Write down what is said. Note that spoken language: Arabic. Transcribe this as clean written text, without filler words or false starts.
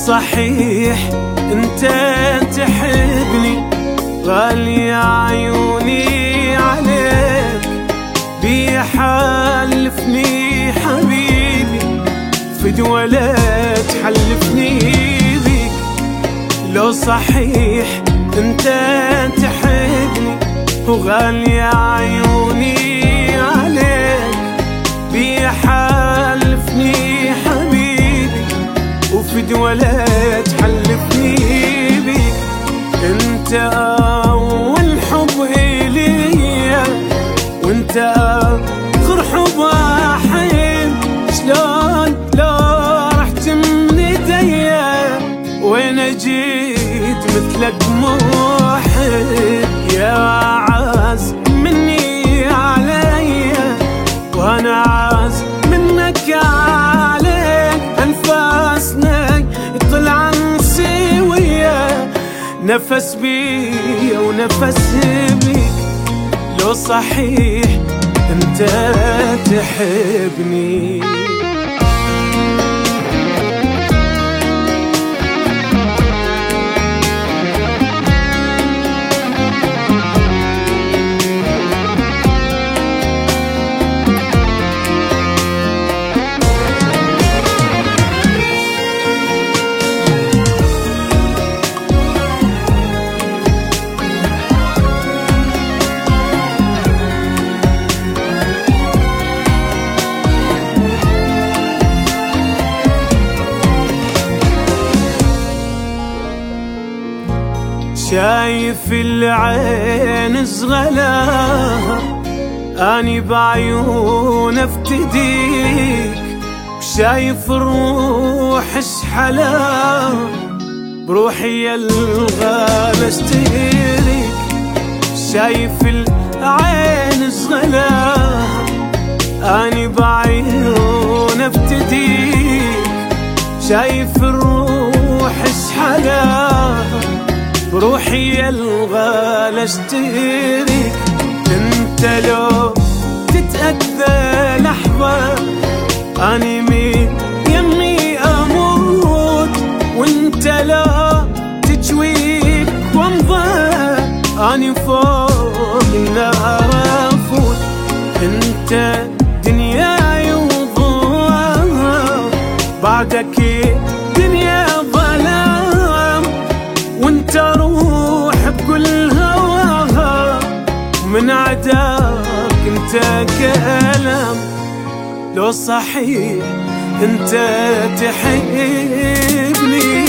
صحيح انت تحبني، غالي عيوني عليك، بيحلفني حبيبي فدوى لا تحلفني بيك. لو صحيح انت تحبني وغالي عيوني عليك، بيحلفني حبيبي وفدوى لا تحلفني بيك. انت اول حب الي وانت اخر حب احب، شلون لو رحت من ايديا وانا جيت مثلك محب، يا عاز مني عليا وانا عاز منك عليك، انفاسنا طلعن سويا، نفس بي ونفس بيك. لو صحيح انت تحبني. شايف العين صغلاها اني بعيون افتديك، وشايف الروح اشحلاها بروحي يا الغالى اشتريك. شايف العين صغلاها اني بعيون افتديك، شايف الروح اشحلاها بروحي يا الغالى اشتريك. انت لو تتأذى لحظة اني من يمي اموت، وانت لا تجويك وامضى اني فوق النار افوت. انت دنياي وضوء بعدك دنيا ظلام، وانت روح بكل هواها من عداك انت كلام. لو صحيح انت تحبني